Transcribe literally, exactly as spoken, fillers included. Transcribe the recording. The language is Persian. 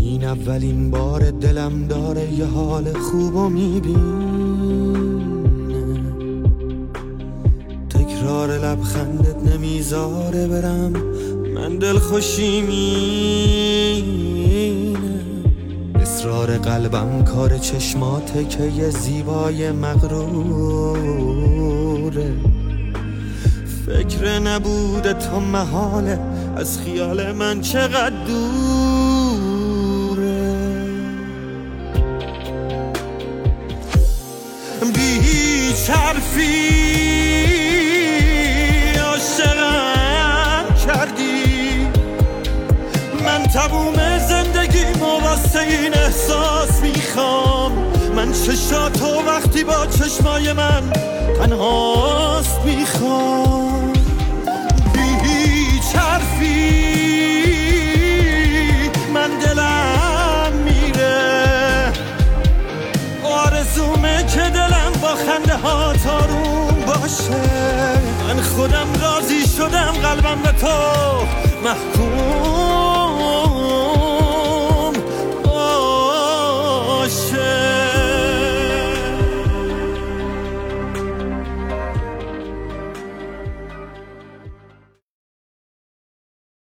این اولین بار دلم داره یه حال خوبو میبینه، تکرار لبخندت نمیذاره برم، من دل خوشی مینه، اصرار قلبم کار چشماته که یه زیبای مغروره، فکر نبوده تا محاله از خیال من چقدر دوره، بی حرفی عاشقم کردی، من تموم زندگیمو واسه این احساس میخوام، من چشاتو وقتی با چشمای من تنهاست میخوام، بی حرفی من دلم میره، آرزومه که دلم با خنده ها تاروم باشه، من خودم راضی شدم قلبم به تو محکوم